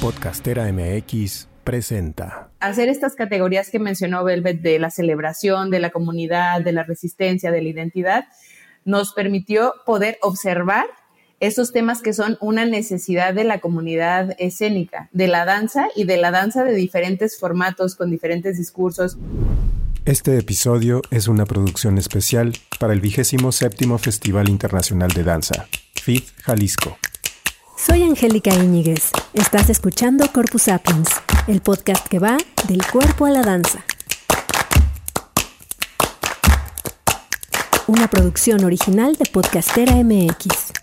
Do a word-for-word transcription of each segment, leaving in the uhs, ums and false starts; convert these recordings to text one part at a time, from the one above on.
Podcastera M X presenta. Hacer estas categorías que mencionó Velvet de la celebración, de la comunidad, de la resistencia, de la identidad, nos permitió poder observar esos temas que son una necesidad de la comunidad escénica, de la danza y de la danza de diferentes formatos, con diferentes discursos. Este episodio es una producción especial para el vigésimo séptimo Festival Internacional de Danza, F I D Jalisco. Soy Angélica Íñiguez. Estás escuchando Corpus Sapiens, el podcast que va del cuerpo a la danza. Una producción original de Podcastera M X.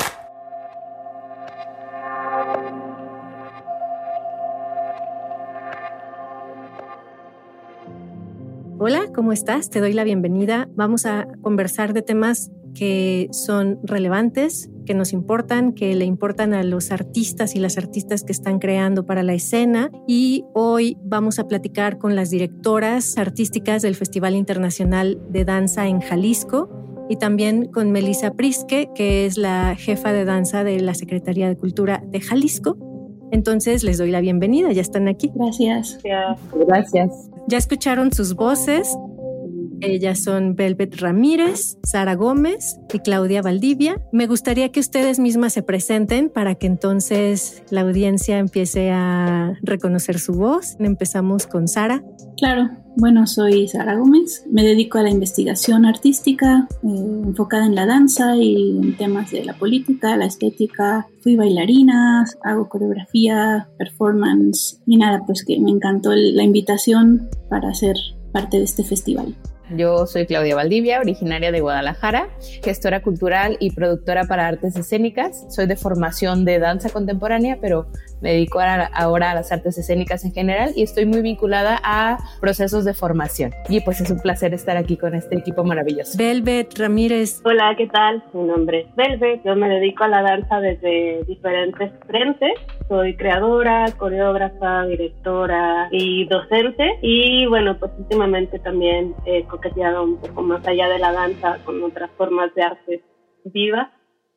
Hola, ¿cómo estás? Te doy la bienvenida. Vamos a conversar de temas que son relevantes, que nos importan, que le importan a los artistas y las artistas que están creando para la escena. Y hoy vamos a platicar con las directoras artísticas del Festival Internacional de Danza en Jalisco y también con Melissa Prisque, que es la jefa de danza de la Secretaría de Cultura de Jalisco. Entonces les doy la bienvenida, ya están aquí. Gracias. Gracias. Ya escucharon sus voces. Ellas son Velvet Ramírez, Sara Gómez y Claudia Valdivia. Me gustaría que ustedes mismas se presenten para que entonces la audiencia empiece a reconocer su voz. Empezamos con Sara. Claro, bueno, soy Sara Gómez. Me dedico a la investigación artística eh, enfocada en la danza y en temas de la política, la estética. Fui bailarina, hago coreografía, performance y nada, pues que me encantó el, la invitación para ser parte de este festival. Yo soy Claudia Valdivia, originaria de Guadalajara, gestora cultural y productora para artes escénicas. Soy de formación de danza contemporánea, pero me dedico ahora a las artes escénicas en general y estoy muy vinculada a procesos de formación. Y pues es un placer estar aquí con este equipo maravilloso. Velvet Ramírez. Hola, ¿qué tal? Mi nombre es Velvet. Yo me dedico a la danza desde diferentes frentes. Soy creadora, coreógrafa, directora y docente. Y bueno, pues últimamente también he coqueteado un poco más allá de la danza con otras formas de arte viva.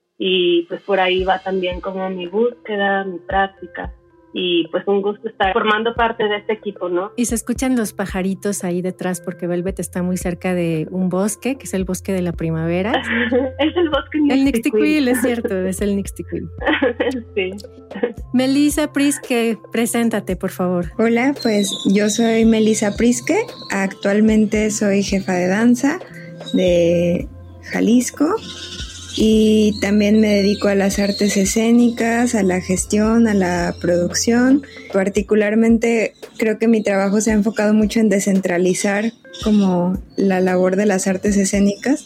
Y pues por ahí va también como mi búsqueda, mi práctica. Y pues un gusto estar formando parte de este equipo, ¿no? Y se escuchan los pajaritos ahí detrás porque Velvet está muy cerca de un bosque, que es el bosque de la primavera. Es el bosque Nixtiquil. El Nixtiquil, es cierto, es el Nixtiquil. Sí. Melissa Prisque, preséntate, por favor. Hola, pues yo soy Melissa Prisque. Actualmente soy jefa de danza de Jalisco. Y también me dedico a las artes escénicas, a la gestión, a la producción. Particularmente creo que mi trabajo se ha enfocado mucho en descentralizar como la labor de las artes escénicas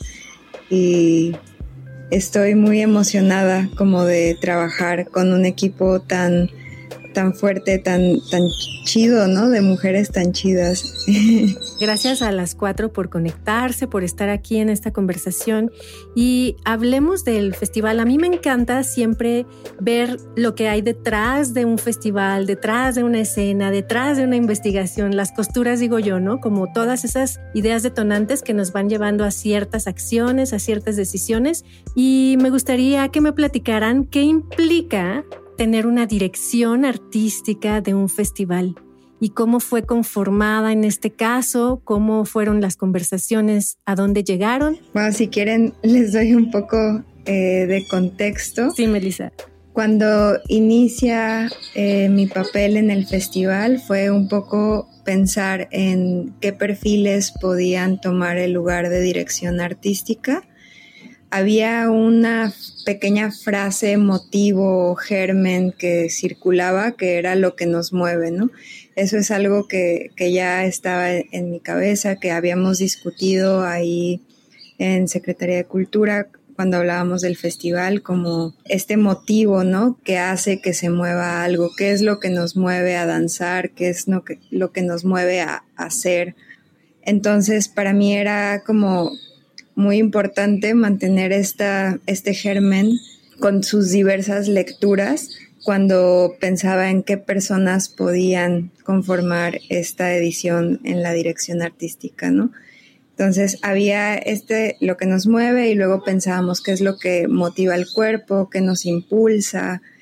y estoy muy emocionada como de trabajar con un equipo tan, tan fuerte, tan, tan chido, ¿no? De mujeres tan chidas. Gracias a las cuatro por conectarse, por estar aquí en esta conversación y hablemos del festival. A mí me encanta siempre ver lo que hay detrás de un festival, detrás de una escena, detrás de una investigación, las costuras, digo yo, ¿no? Como todas esas ideas detonantes que nos van llevando a ciertas acciones, a ciertas decisiones y me gustaría que me platicaran qué implica tener una dirección artística de un festival. ¿Y cómo fue conformada en este caso? ¿Cómo fueron las conversaciones? ¿A dónde llegaron? Bueno, si quieren les doy un poco eh, de contexto. Sí, Melissa. Cuando inicia eh, mi papel en el festival fue un poco pensar en qué perfiles podían tomar el lugar de dirección artística. Había una pequeña frase, motivo, germen que circulaba, que era lo que nos mueve, ¿no? Eso es algo que, que ya estaba en mi cabeza, que habíamos discutido ahí en Secretaría de Cultura cuando hablábamos del festival, como este motivo, ¿no? Que hace que se mueva algo, qué es lo que nos mueve a danzar, qué es lo que, lo que nos mueve a, a hacer. Entonces, para mí era como muy importante mantener esta, este germen con sus diversas lecturas cuando pensaba en qué personas podían conformar esta edición en la dirección artística, ¿no? Entonces había este, lo que nos mueve y luego pensábamos qué es lo que motiva al cuerpo, qué nos impulsa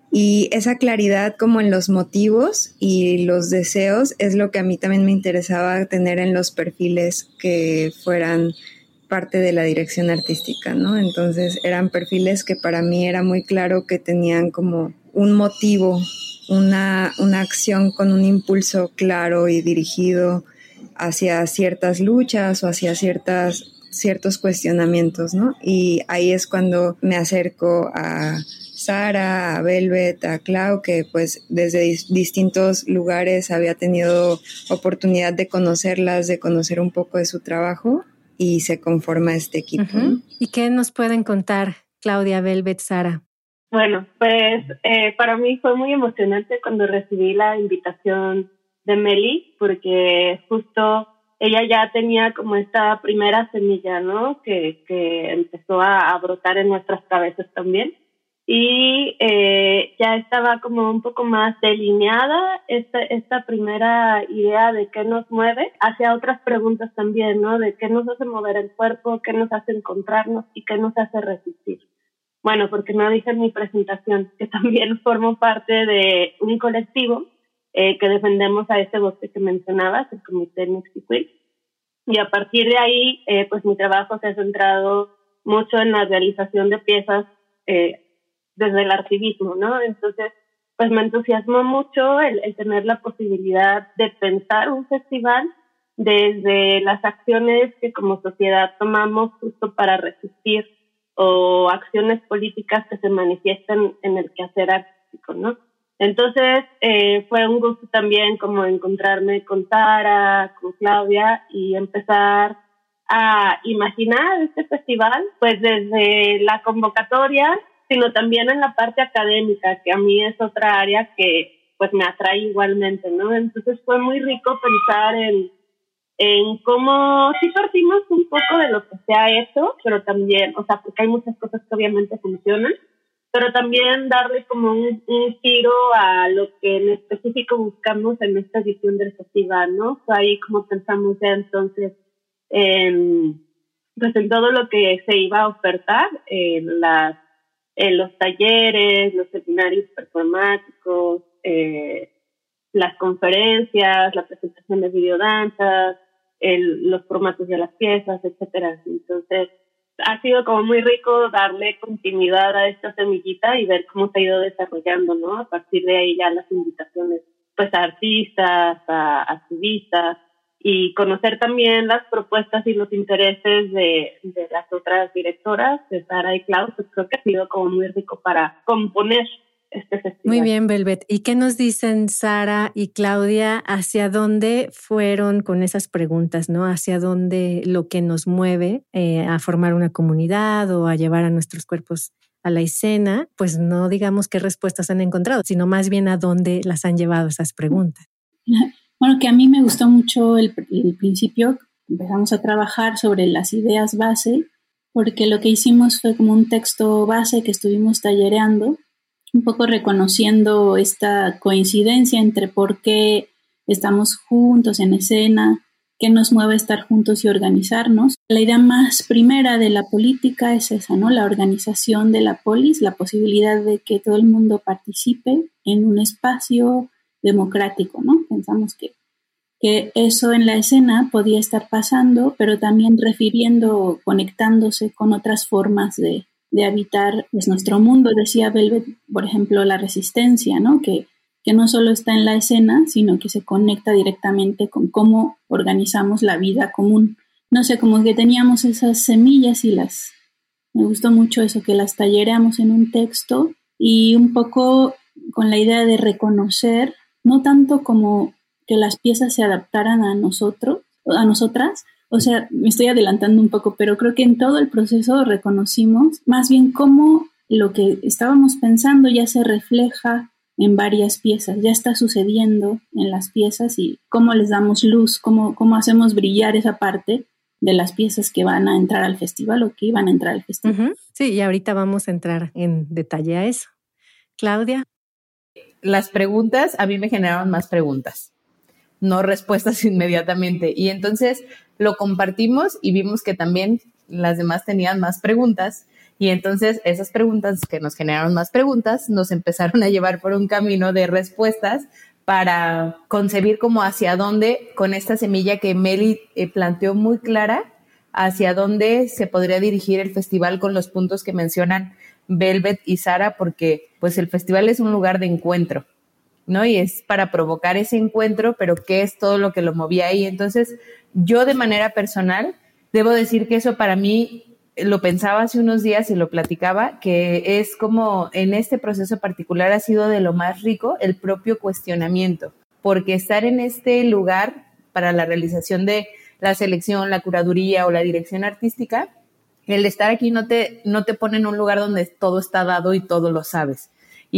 Y esa claridad como en los motivos y los deseos es lo que a mí también me interesaba tener en los perfiles que fueran parte de la dirección artística, ¿no? Entonces eran perfiles que para mí era muy claro que tenían como un motivo, una, una acción con un impulso claro y dirigido hacia ciertas luchas o hacia ciertas, ciertos cuestionamientos, ¿no? Y ahí es cuando me acerco a Sara, a Velvet, a Clau, que pues desde dis- distintos lugares había tenido oportunidad de conocerlas, de conocer un poco de su trabajo, y se conforma este equipo. Uh-huh. ¿No? ¿Y qué nos pueden contar, Claudia, Velvet, Sara? Bueno, pues eh, para mí fue muy emocionante cuando recibí la invitación de Meli, porque justo ella ya tenía como esta primera semilla, ¿no? Que, que empezó a, a brotar en nuestras cabezas también. Y eh, ya estaba como un poco más delineada esta, esta primera idea de qué nos mueve hacia otras preguntas también, ¿no? De qué nos hace mover el cuerpo, qué nos hace encontrarnos y qué nos hace resistir. Bueno, porque no dije en mi presentación que también formo parte de un colectivo eh, que defendemos a este bosque que mencionabas, el Comité Mixtiquil. Y a partir de ahí, eh, pues mi trabajo se ha centrado mucho en la realización de piezas eh, desde el artivismo, ¿no? Entonces, pues me entusiasmó mucho el, el tener la posibilidad de pensar un festival desde las acciones que como sociedad tomamos justo para resistir o acciones políticas que se manifiestan en el quehacer artístico, ¿no? Entonces, eh, fue un gusto también como encontrarme con Sara, con Claudia y empezar a imaginar este festival, pues desde la convocatoria, sino también en la parte académica, que a mí es otra área que pues me atrae igualmente, ¿no? Entonces fue muy rico pensar en, en cómo sí partimos un poco de lo que se ha hecho, pero también, o sea, porque hay muchas cosas que obviamente funcionan, pero también darle como un, un giro a lo que en específico buscamos en esta edición del festival, ¿no? Fue ahí como pensamos ya entonces en, pues en todo lo que se iba a ofertar, en las Eh, los talleres, los seminarios performáticos, eh, las conferencias, la presentación de videodanzas, el, los formatos de las piezas, etcétera. Entonces, ha sido como muy rico darle continuidad a esta semillita y ver cómo se ha ido desarrollando, ¿no? A partir de ahí ya las invitaciones, pues a artistas, a activistas, y conocer también las propuestas y los intereses de, de las otras directoras, de Sara y Clau, pues creo que ha sido como muy rico para componer este festival. Muy bien, Velvet. ¿Y qué nos dicen Sara y Claudia? ¿Hacia dónde fueron con esas preguntas, no? ¿Hacia dónde lo que nos mueve eh, a formar una comunidad o a llevar a nuestros cuerpos a la escena? Pues no digamos qué respuestas han encontrado, sino más bien a dónde las han llevado esas preguntas. Bueno, que a mí me gustó mucho el, el principio, empezamos a trabajar sobre las ideas base, porque lo que hicimos fue como un texto base que estuvimos tallereando, un poco reconociendo esta coincidencia entre por qué estamos juntos en escena, qué nos mueve estar juntos y organizarnos. La idea más primera de la política es esa, ¿no? La organización de la polis, la posibilidad de que todo el mundo participe en un espacio democrático, ¿no? Pensamos que, que eso en la escena podía estar pasando, pero también refiriendo, conectándose con otras formas de, de habitar pues, nuestro mundo. Decía Velvet, por ejemplo, la resistencia, ¿no? Que, que no solo está en la escena, sino que se conecta directamente con cómo organizamos la vida común. No sé, como que teníamos esas semillas y las... Me gustó mucho eso, que las tallereamos en un texto y un poco con la idea de reconocer, no tanto como que las piezas se adaptaran a nosotros, a nosotras, o sea, me estoy adelantando un poco, pero creo que en todo el proceso reconocimos más bien cómo lo que estábamos pensando ya se refleja en varias piezas, ya está sucediendo en las piezas y cómo les damos luz, cómo, cómo hacemos brillar esa parte de las piezas que van a entrar al festival o que iban a entrar al festival. Uh-huh. Sí, y ahorita vamos a entrar en detalle a eso. Claudia. Las preguntas a mí me generaron más preguntas, no respuestas inmediatamente. Y entonces lo compartimos y vimos que también las demás tenían más preguntas. Y entonces esas preguntas que nos generaron más preguntas nos empezaron a llevar por un camino de respuestas para concebir como hacia dónde, con esta semilla que Meli eh, planteó muy clara, hacia dónde se podría dirigir el festival con los puntos que mencionan Velvet y Sara, porque pues el festival es un lugar de encuentro, ¿no? Y es para provocar ese encuentro, pero ¿qué es todo lo que lo movía ahí? Entonces, yo de manera personal, debo decir que eso para mí, lo pensaba hace unos días y lo platicaba, que es como en este proceso particular ha sido de lo más rico el propio cuestionamiento, porque estar en este lugar para la realización de la selección, la curaduría o la dirección artística, el estar aquí no te, no te pone en un lugar donde todo está dado y todo lo sabes.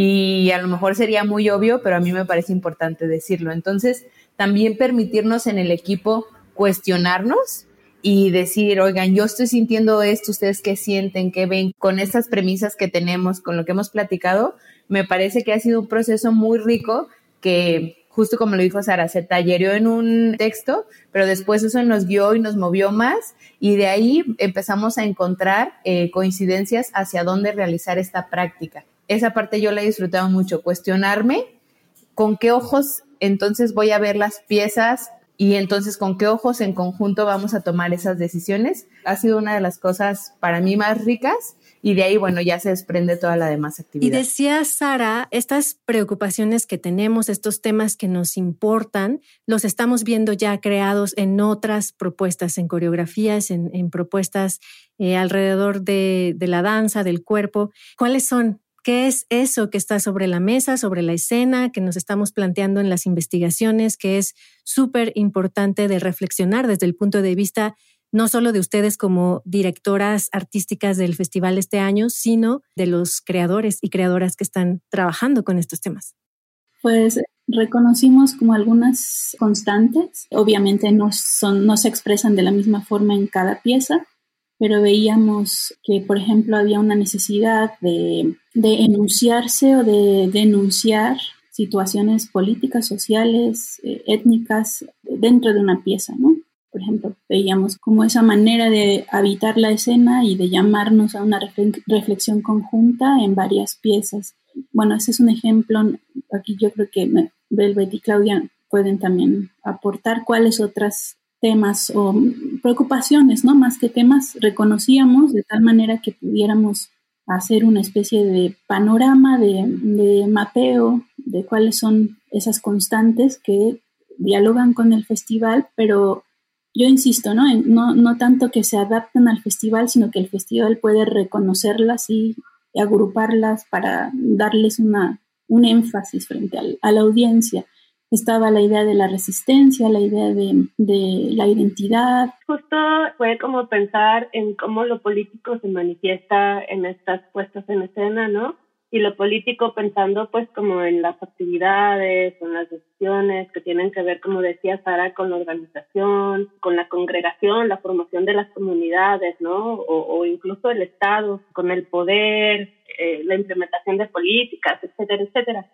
Y a lo mejor sería muy obvio, pero a mí me parece importante decirlo. Entonces, también permitirnos en el equipo cuestionarnos y decir, oigan, yo estoy sintiendo esto, ¿ustedes qué sienten, qué ven? Con estas premisas que tenemos, con lo que hemos platicado, me parece que ha sido un proceso muy rico que, justo como lo dijo Sara, se tallereó en un texto, pero después eso nos guió y nos movió más, y de ahí empezamos a encontrar eh, coincidencias hacia dónde realizar esta práctica. Esa parte yo la he disfrutado mucho, cuestionarme con qué ojos entonces voy a ver las piezas y entonces con qué ojos en conjunto vamos a tomar esas decisiones. Ha sido una de las cosas para mí más ricas y de ahí, bueno, ya se desprende toda la demás actividad. Y decía Sara, estas preocupaciones que tenemos, estos temas que nos importan, los estamos viendo ya creados en otras propuestas, en coreografías, en, en propuestas eh, alrededor de, de la danza, del cuerpo. ¿Cuáles son? ¿Qué es eso que está sobre la mesa, sobre la escena, que nos estamos planteando en las investigaciones, que es súper importante de reflexionar desde el punto de vista no solo de ustedes como directoras artísticas del festival este año, sino de los creadores y creadoras que están trabajando con estos temas? Pues reconocimos como algunas constantes. Obviamente no, son, no se expresan de la misma forma en cada pieza, pero veíamos que, por ejemplo, había una necesidad de, de enunciarse o de denunciar situaciones políticas, sociales, eh, étnicas dentro de una pieza, ¿no? Por ejemplo, veíamos como esa manera de habitar la escena y de llamarnos a una reflexión conjunta en varias piezas. Bueno, ese es un ejemplo. Aquí yo creo que Velvet y Claudia pueden también aportar cuáles otras temas o preocupaciones, ¿no? Más que temas, reconocíamos de tal manera que pudiéramos hacer una especie de panorama, de, de mapeo de cuáles son esas constantes que dialogan con el festival, pero yo insisto, ¿no? No, no tanto que se adapten al festival, sino que el festival puede reconocerlas y agruparlas para darles una, un énfasis frente al, a la audiencia. Estaba la idea de la resistencia, la idea de, de la identidad. Justo fue como pensar en cómo lo político se manifiesta en estas puestas en escena, ¿no? Y lo político pensando pues como en las actividades, en las decisiones que tienen que ver, como decía Sara, con la organización, con la congregación, la formación de las comunidades, ¿no? O, o incluso el Estado, con el poder, eh, la implementación de políticas, etcétera, etcétera.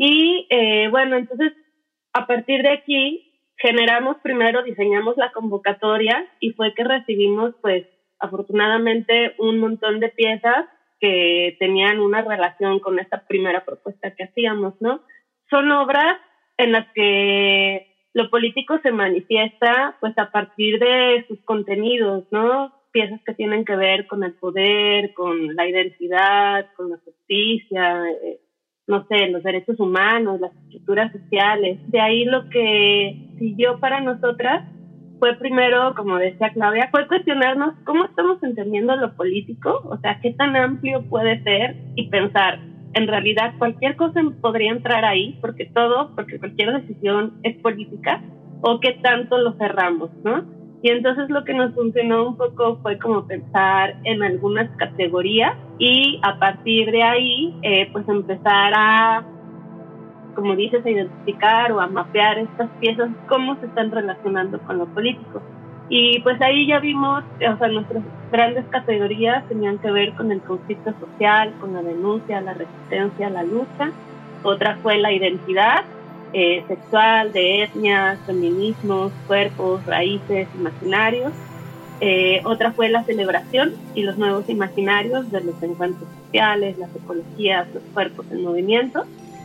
Y eh, bueno, entonces a partir de aquí generamos primero, diseñamos la convocatoria y fue que recibimos pues afortunadamente un montón de piezas que tenían una relación con esta primera propuesta que hacíamos, ¿no? Son obras en las que lo político se manifiesta pues a partir de sus contenidos, ¿no? Piezas que tienen que ver con el poder, con la identidad, con la justicia, eh, no sé, los derechos humanos, las estructuras sociales. De ahí lo que siguió para nosotras fue primero, como decía Claudia, fue cuestionarnos cómo estamos entendiendo lo político, o sea, qué tan amplio puede ser y pensar, en realidad cualquier cosa podría entrar ahí, porque todo, porque cualquier decisión es política, o qué tanto lo cerramos, ¿no? Y entonces lo que nos funcionó un poco fue como pensar en algunas categorías y a partir de ahí, eh, pues empezar a, como dices, a identificar o a mapear estas piezas, cómo se están relacionando con lo político. Y pues ahí ya vimos, o sea, nuestras grandes categorías tenían que ver con el conflicto social, con la denuncia, la resistencia, la lucha. Otra fue la identidad eh, sexual, de etnias, feminismos, cuerpos, raíces, imaginarios. Eh, otra fue la celebración y los nuevos imaginarios de los encuentros sociales, las ecologías, los cuerpos en movimiento.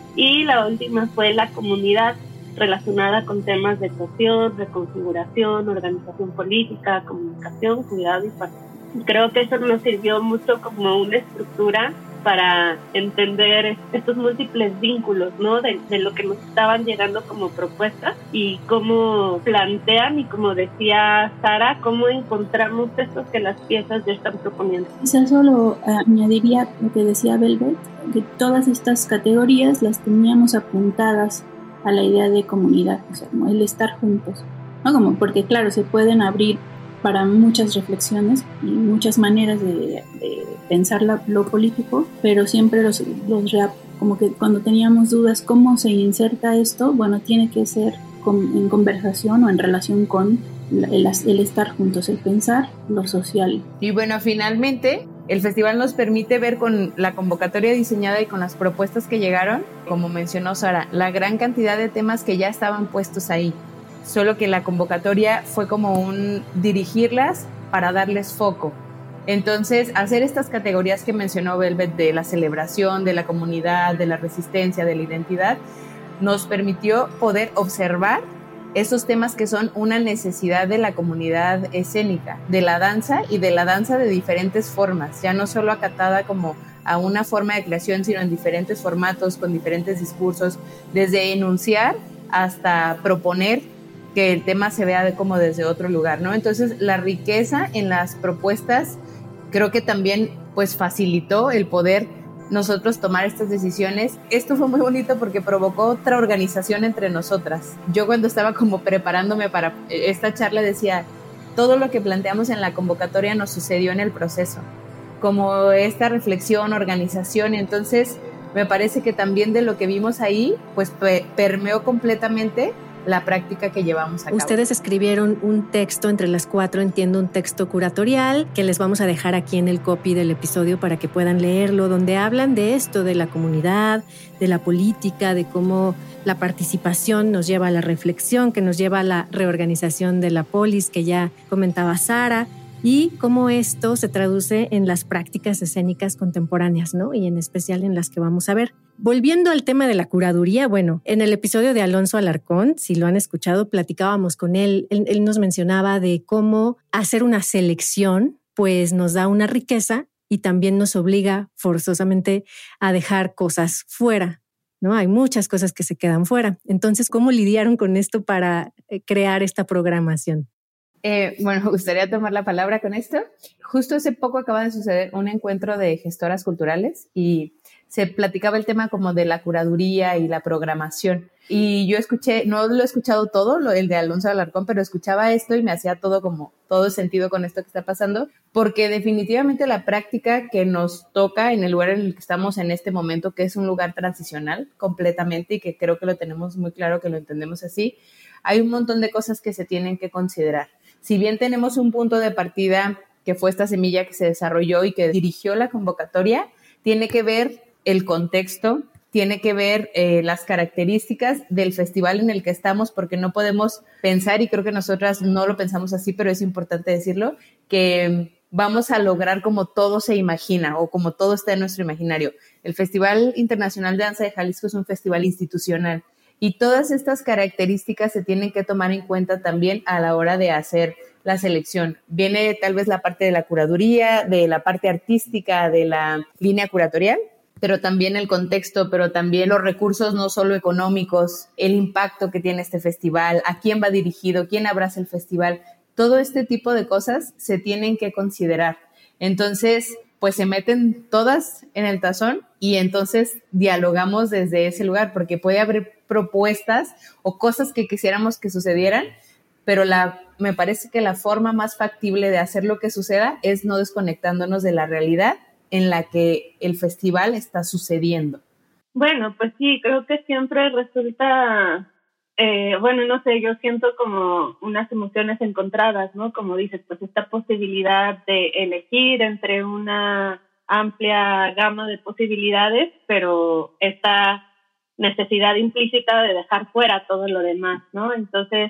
Y la última fue la comunidad, relacionada con temas de cohesión, reconfiguración, organización política, comunicación, cuidado y participación. Creo que eso nos sirvió mucho como una estructura para entender estos múltiples vínculos, ¿no? De, de lo que nos estaban llegando como propuestas y cómo plantean, y como decía Sara, cómo encontramos esto que las piezas ya están proponiendo. Quizás solo uh, añadiría lo que decía Velvet, que todas estas categorías las teníamos apuntadas a la idea de comunidad, o sea, como el estar juntos, ¿no? Como porque claro, se pueden abrir para muchas reflexiones y muchas maneras de, de pensar la, lo político, pero siempre los, los rap, como que cuando teníamos dudas cómo se inserta esto, bueno, tiene que ser con, en conversación o en relación con el, el estar juntos, el pensar lo social. Y bueno, finalmente el festival nos permite ver con la convocatoria diseñada y con las propuestas que llegaron, como mencionó Sara, la gran cantidad de temas que ya estaban puestos ahí. Solo que la convocatoria fue como un dirigirlas para darles foco. Entonces, hacer estas categorías que mencionó Velvet de la celebración, de la comunidad, de la resistencia, de la identidad, nos permitió poder observar esos temas que son una necesidad de la comunidad escénica, de la danza y de la danza de diferentes formas, ya no solo acatada como a una forma de creación, sino en diferentes formatos, con diferentes discursos, desde enunciar hasta proponer que el tema se vea de como desde otro lugar, ¿no? Entonces, la riqueza en las propuestas creo que también pues facilitó el poder nosotros tomar estas decisiones. Esto fue muy bonito porque provocó otra organización entre nosotras. Yo cuando estaba como preparándome para esta charla decía, todo lo que planteamos en la convocatoria nos sucedió en el proceso, como esta reflexión, organización. Entonces, me parece que también de lo que vimos ahí, pues pe- permeó completamente la práctica que llevamos a cabo. Ustedes escribieron un texto entre las cuatro, entiendo, un texto curatorial que les vamos a dejar aquí en el copy del episodio para que puedan leerlo, donde hablan de esto, de la comunidad, de la política, de cómo la participación nos lleva a la reflexión, que nos lleva a la reorganización de la polis, que ya comentaba Sara, y cómo esto se traduce en las prácticas escénicas contemporáneas, ¿no? Y en especial en las que vamos a ver. Volviendo al tema de la curaduría, bueno, en el episodio de Alonso Alarcón, si lo han escuchado, platicábamos con él, él, él nos mencionaba de cómo hacer una selección, pues nos da una riqueza y también nos obliga forzosamente a dejar cosas fuera, ¿no? Hay muchas cosas que se quedan fuera. Entonces, ¿cómo lidiaron con esto para crear esta programación? Eh, bueno, me gustaría tomar la palabra con esto. Justo hace poco acaba de suceder un encuentro de gestoras culturales y se platicaba el tema como de la curaduría y la programación. Y yo escuché, no lo he escuchado todo, lo, el de Alonso Alarcón, pero escuchaba esto y me hacía todo como, todo sentido con esto que está pasando, porque definitivamente la práctica que nos toca en el lugar en el que estamos en este momento, que es un lugar transicional completamente y que creo que lo tenemos muy claro, que lo entendemos así, hay un montón de cosas que se tienen que considerar. Si bien tenemos un punto de partida que fue esta semilla que se desarrolló y que dirigió la convocatoria, tiene que ver el contexto, tiene que ver eh, las características del festival en el que estamos, porque no podemos pensar, y creo que nosotras no lo pensamos así, pero es importante decirlo, que vamos a lograr como todo se imagina o como todo está en nuestro imaginario. El Festival Internacional de Danza de Jalisco es un festival institucional. Y todas estas características se tienen que tomar en cuenta también a la hora de hacer la selección. Viene tal vez la parte de la curaduría, de la parte artística, de la línea curatorial, pero también el contexto, pero también los recursos no solo económicos, el impacto que tiene este festival, a quién va dirigido, quién abraza el festival. Todo este tipo de cosas se tienen que considerar. Entonces, pues se meten todas en el tazón y entonces dialogamos desde ese lugar, porque puede haber propuestas o cosas que quisiéramos que sucedieran, pero la, me parece que la forma más factible de hacer lo que suceda es no desconectándonos de la realidad en la que el festival está sucediendo. Bueno, pues sí, creo que siempre resulta, eh, bueno, no sé, yo siento como unas emociones encontradas, ¿no? Como dices, pues esta posibilidad de elegir entre una amplia gama de posibilidades, pero esta necesidad implícita de dejar fuera todo lo demás, ¿no? Entonces,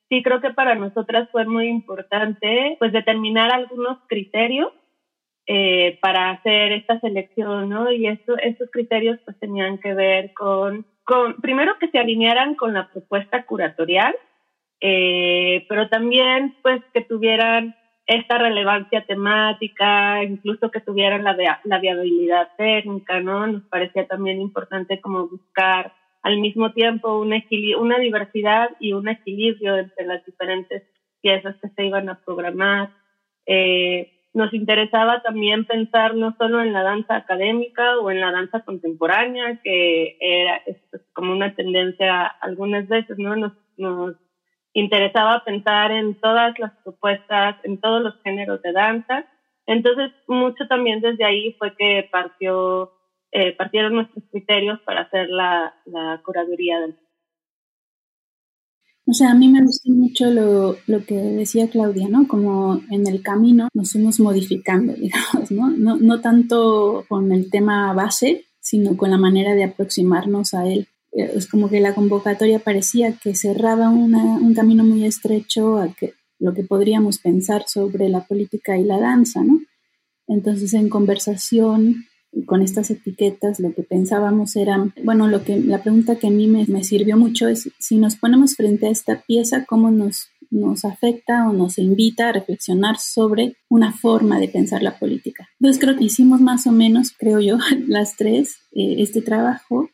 sí creo que para nosotras fue muy importante pues determinar algunos criterios eh, para hacer esta selección, ¿no? Y esto, estos criterios pues tenían que ver con, con primero que se alinearan con la propuesta curatorial, eh, pero también pues que tuvieran esta relevancia temática, incluso que tuvieran la, via- la viabilidad técnica, ¿no? Nos parecía también importante como buscar al mismo tiempo un equili- una diversidad y un equilibrio entre las diferentes piezas que se iban a programar. Eh, nos interesaba también pensar no solo en la danza académica o en la danza contemporánea, que era es, pues, como una tendencia algunas veces, ¿no? Nos, nos interesaba pensar en todas las propuestas, en todos los géneros de danza. Entonces, mucho también desde ahí fue que partió, eh, partieron nuestros criterios para hacer la, la curaduría del. O sea, a mí me gustó mucho lo, lo que decía Claudia, ¿no? Como en el camino nos fuimos modificando, digamos, ¿no? No, no tanto con el tema base, sino con la manera de aproximarnos a él. Es como que la convocatoria parecía que cerraba una, un camino muy estrecho a que, lo que podríamos pensar sobre la política y la danza, ¿no? Entonces, en conversación con estas etiquetas, lo que pensábamos era, bueno, lo que la pregunta que a mí me, me sirvió mucho es, si nos ponemos frente a esta pieza, ¿cómo nos, nos afecta o nos invita a reflexionar sobre una forma de pensar la política? Entonces, creo que hicimos más o menos, creo yo, las tres, eh, este trabajo,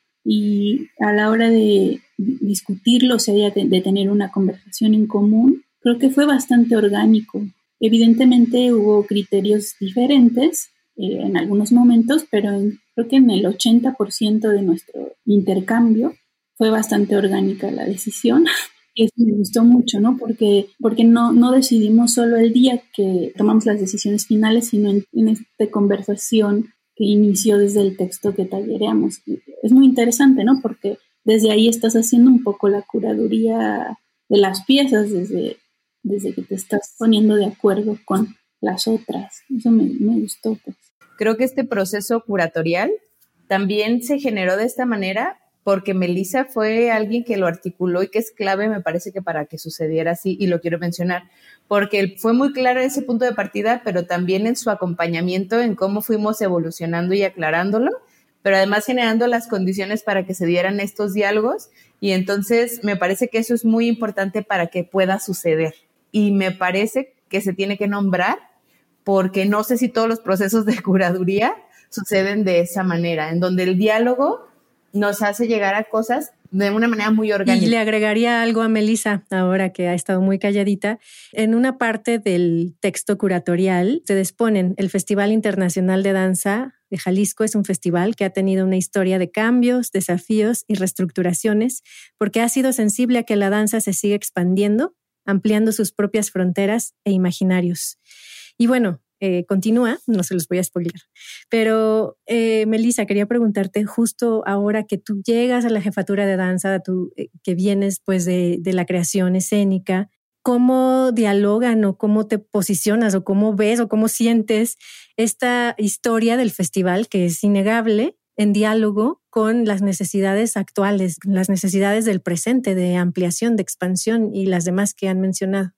y a la hora de discutirlo, o sea, de, de tener una conversación en común, creo que fue bastante orgánico. Evidentemente hubo criterios diferentes eh, en algunos momentos, pero en, creo que en el ochenta por ciento de nuestro intercambio fue bastante orgánica la decisión. Y eso me gustó mucho, ¿no? Porque, porque no, no decidimos solo el día que tomamos las decisiones finales, sino en, en esta conversación que inició desde el texto que tallereamos. Es muy interesante, ¿no? Porque desde ahí estás haciendo un poco la curaduría de las piezas, desde, desde que te estás poniendo de acuerdo con las otras. Eso me, me gustó, pues. Creo que este proceso curatorial también se generó de esta manera porque Melissa fue alguien que lo articuló y que es clave, me parece, que para que sucediera así, y lo quiero mencionar, porque fue muy claro ese punto de partida, pero también en su acompañamiento, en cómo fuimos evolucionando y aclarándolo, pero además generando las condiciones para que se dieran estos diálogos, y entonces me parece que eso es muy importante para que pueda suceder, y me parece que se tiene que nombrar, porque no sé si todos los procesos de curaduría suceden de esa manera, en donde el diálogo nos hace llegar a cosas de una manera muy orgánica. Y le agregaría algo a Melissa, ahora que ha estado muy calladita. En una parte del texto curatorial se exponen: el Festival Internacional de Danza de Jalisco es un festival que ha tenido una historia de cambios, desafíos y reestructuraciones, porque ha sido sensible a que la danza se siga expandiendo, ampliando sus propias fronteras e imaginarios. Y bueno, Eh, continúa, no se los voy a spoiler, pero eh, Melissa, quería preguntarte, justo ahora que tú llegas a la jefatura de danza, tú, eh, que vienes pues de, de la creación escénica, ¿cómo dialogan o cómo te posicionas o cómo ves o cómo sientes esta historia del festival, que es innegable, en diálogo con las necesidades actuales, las necesidades del presente, de ampliación, de expansión y las demás que han mencionado?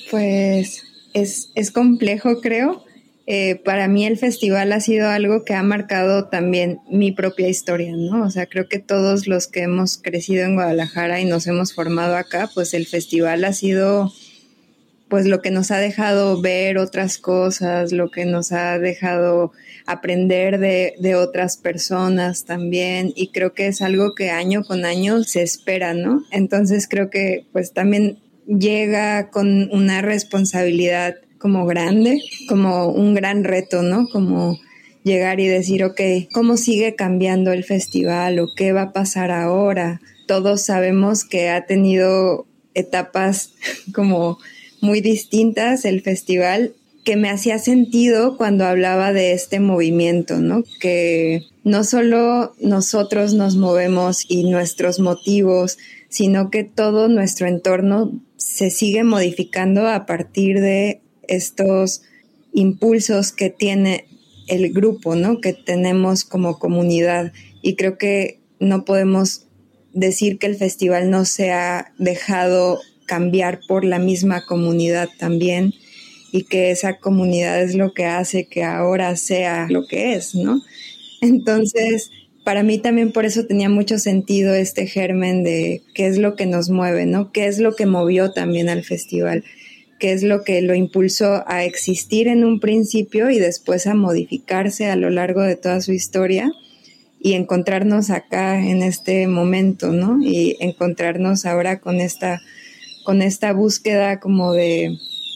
Pues es, es complejo, creo. Eh, para mí el festival ha sido algo que ha marcado también mi propia historia, ¿no? O sea, creo que todos los que hemos crecido en Guadalajara y nos hemos formado acá, pues el festival ha sido pues lo que nos ha dejado ver otras cosas, lo que nos ha dejado aprender de, de otras personas también, y creo que es algo que año con año se espera, ¿no? Entonces creo que pues también llega con una responsabilidad como grande, como un gran reto, ¿no? Como llegar y decir, ok, ¿cómo sigue cambiando el festival o qué va a pasar ahora? Todos sabemos que ha tenido etapas como muy distintas el festival, que me hacía sentido cuando hablaba de este movimiento, ¿no? Que no solo nosotros nos movemos y nuestros motivos, sino que todo nuestro entorno se sigue modificando a partir de estos impulsos que tiene el grupo, ¿no? Que tenemos como comunidad. Y creo que no podemos decir que el festival no se ha dejado cambiar por la misma comunidad también, y que esa comunidad es lo que hace que ahora sea lo que es, ¿no? Entonces, para mí también por eso tenía mucho sentido este germen de qué es lo que nos mueve, ¿no? ¿Qué es lo que movió también al festival? ¿Qué es lo que lo impulsó a existir en un principio y después a modificarse a lo largo de toda su historia y encontrarnos acá en este momento, ¿no? Y encontrarnos ahora con esta, con esta búsqueda como de,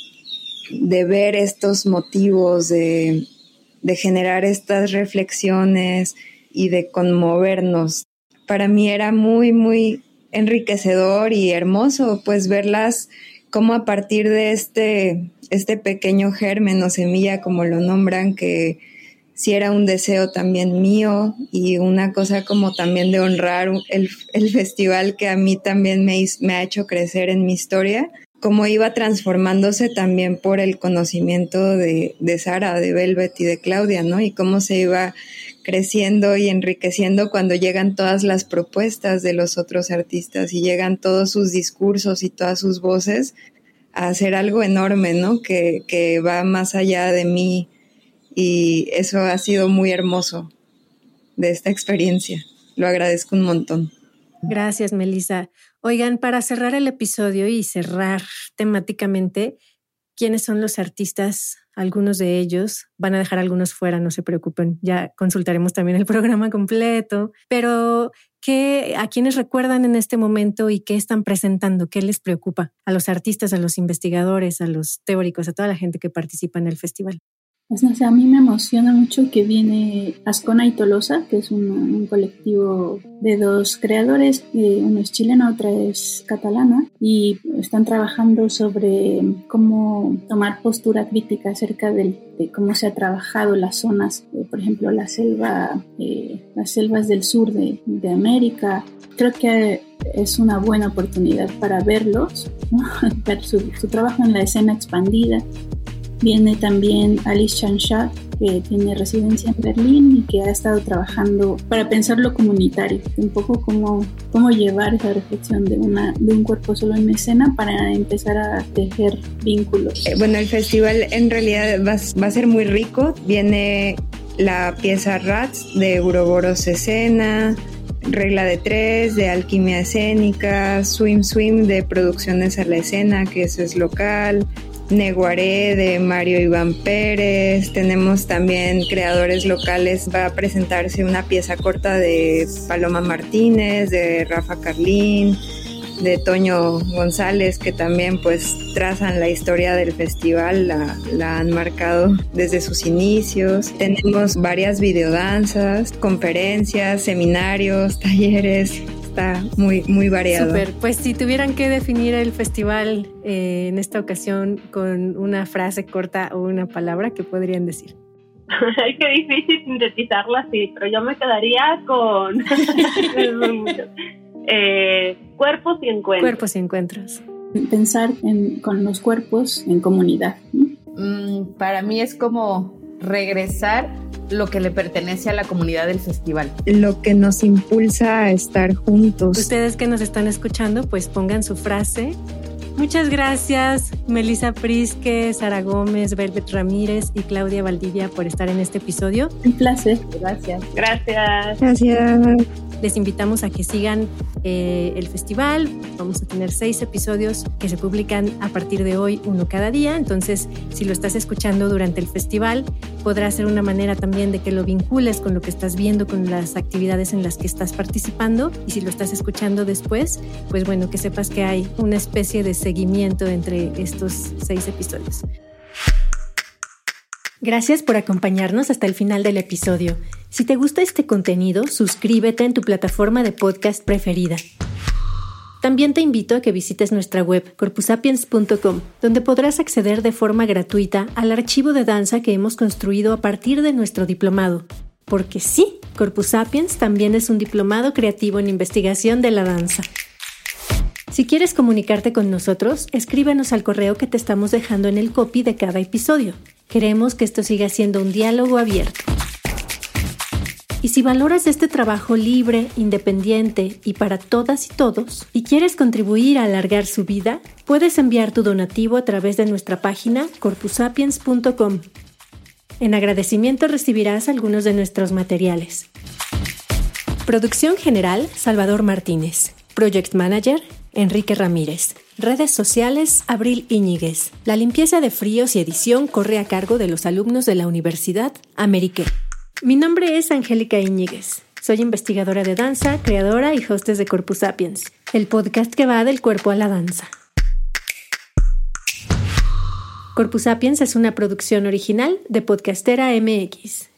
de ver estos motivos, de, de generar estas reflexiones y de conmovernos. Para mí era muy, muy enriquecedor y hermoso, pues, verlas como a partir de este, este pequeño germen o semilla, como lo nombran, que sí era un deseo también mío y una cosa como también de honrar el, el festival que a mí también me, me ha hecho crecer en mi historia, cómo iba transformándose también por el conocimiento de, de Sara, de Velvet y de Claudia, ¿no? Y cómo se iba creciendo y enriqueciendo cuando llegan todas las propuestas de los otros artistas y llegan todos sus discursos y todas sus voces a hacer algo enorme, ¿no? Que, que va más allá de mí, y eso ha sido muy hermoso de esta experiencia. Lo agradezco un montón. Gracias, Melissa. Oigan, para cerrar el episodio y cerrar temáticamente, ¿quiénes son los artistas? Algunos de ellos, van a dejar algunos fuera, no se preocupen, ya consultaremos también el programa completo, pero ¿qué, a quiénes recuerdan en este momento y qué están presentando? ¿Qué les preocupa a los artistas, a los investigadores, a los teóricos, a toda la gente que participa en el festival? Pues no sé, a mí me emociona mucho que viene Ascona y Tolosa, que es un, un colectivo de dos creadores, eh, uno es chileno, otra es catalana, y están trabajando sobre cómo tomar postura crítica acerca del, de cómo se ha trabajado las zonas, eh, por ejemplo, la selva, eh, las selvas del sur de, de América. Creo que es una buena oportunidad para verlos, ¿no? Ver su, su trabajo en la escena expandida. Viene también Alice Chanchat, que tiene residencia en Berlín y que ha estado trabajando para pensar lo comunitario, un poco cómo, cómo llevar esa reflexión de, una, de un cuerpo solo en escena para empezar a tejer vínculos. Eh, bueno, el festival en realidad va, va a ser muy rico. Viene la pieza Rats de Uroboros Escena, Regla de Tres de Alquimia Escénica, Swim Swim de Producciones a la Escena, que eso es local, Neguaré de Mario Iván Pérez. Tenemos también creadores locales. Va a presentarse una pieza corta de Paloma Martínez, de Rafa Carlín, de Toño González, que también pues trazan la historia del festival, la, la han marcado desde sus inicios. Tenemos varias videodanzas, conferencias, seminarios, talleres. Está muy, muy variado. Súper. Pues si tuvieran que definir el festival eh, en esta ocasión con una frase corta o una palabra, ¿qué podrían decir? Ay, qué difícil sintetizarlo así, pero yo me quedaría con eh, cuerpos y encuentros. Cuerpos y encuentros. Pensar en, con los cuerpos en comunidad, ¿no? Mm, para mí es como regresar lo que le pertenece a la comunidad del festival. Lo que nos impulsa a estar juntos. Ustedes que nos están escuchando, pues pongan su frase. Muchas gracias, Melissa Prisque, Sara Gómez, Velvet Ramírez y Claudia Valdivia por estar en este episodio. Un placer. Gracias. Gracias. Gracias. Les invitamos a que sigan eh, el festival. Vamos a tener seis episodios que se publican a partir de hoy, uno cada día. Entonces, si lo estás escuchando durante el festival, podrá ser una manera también de que lo vincules con lo que estás viendo, con las actividades en las que estás participando. Y si lo estás escuchando después, pues bueno, que sepas que hay una especie de seguimiento entre estos seis episodios. Gracias por acompañarnos hasta el final del episodio. Si te gusta este contenido, suscríbete en tu plataforma de podcast preferida. También te invito a que visites nuestra web corpusapiens punto com, donde podrás acceder de forma gratuita al archivo de danza que hemos construido a partir de nuestro diplomado. Porque sí, Corpus Sapiens también es un diplomado creativo en investigación de la danza. Si quieres comunicarte con nosotros, escríbenos al correo que te estamos dejando en el copy de cada episodio. Queremos que esto siga siendo un diálogo abierto. Y si valoras este trabajo libre, independiente y para todas y todos, y quieres contribuir a alargar su vida, puedes enviar tu donativo a través de nuestra página corpus sapiens punto com. En agradecimiento recibirás algunos de nuestros materiales. Producción general, Salvador Martínez. Project Manager, Enrique Ramírez. Redes sociales, Abril Íñiguez. La limpieza de fríos y edición corre a cargo de los alumnos de la Universidad Amérique. Mi nombre es Angélica Íñiguez. Soy investigadora de danza, creadora y hostess de Corpus Sapiens, el podcast que va del cuerpo a la danza. Corpus Sapiens es una producción original de Podcastera M X.